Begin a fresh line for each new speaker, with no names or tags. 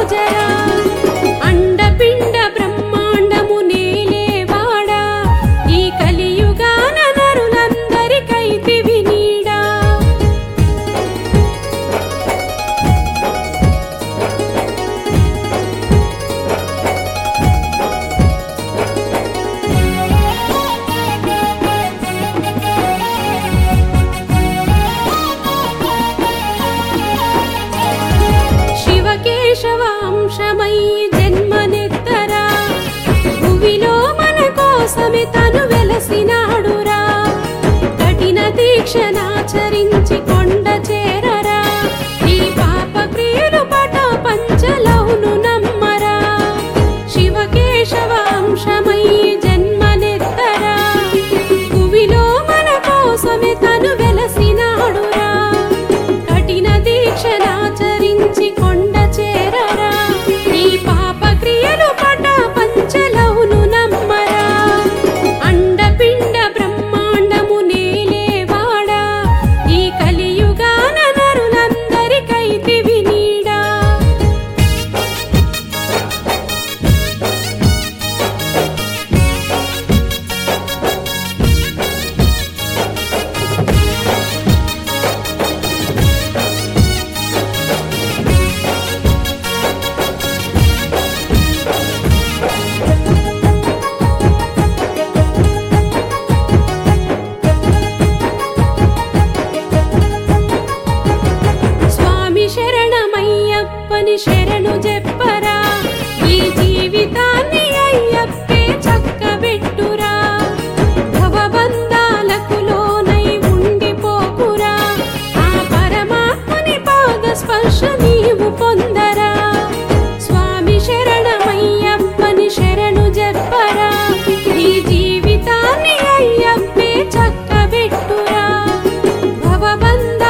జరా అండపిండ బ్రహ్మాండము నేలేవాడా ఈ కలియుగాన నరులందరికైతివి నీడా శివకేశవ అంశమై జన్మనెత్తరా భువిలో మన కోసమే తను వెలసినాడురా కఠిన దీక్షనాచరించి కొండ చేరరా ఈ పాప క్రియలు పట పంచలవును నమ్మరా శివకేశవ అంశమై జన్మనెత్తరా భువిలో మన కోసమే తను వెలసినాడురా కఠిన దీక్షనాచరించి కొండ చేరరా ఈ పాప క్రియలు పట పంచలవును నమ్మరా అండపిండ బ్రహ్మాండము నేలేవాడా ఈ కలియుగాన నరులందరికైతివి నీడా స్వామి శరణమయ్యప్పని శరణు చెప్పరా ఈ జీవితాన్ని అయ్యప్పే చక్కబెట్టురా భవబంధాలకు లోనై ఉండిపోకురా ఆ పరమాత్మని పాద స్పర్శ నీవు పొందరా స్వామి శరణమయ్యప్పని శరణు చెప్పరా ఈ జీవితాన్ని అయ్యప్పే చక్కబెట్టురా భవబంధ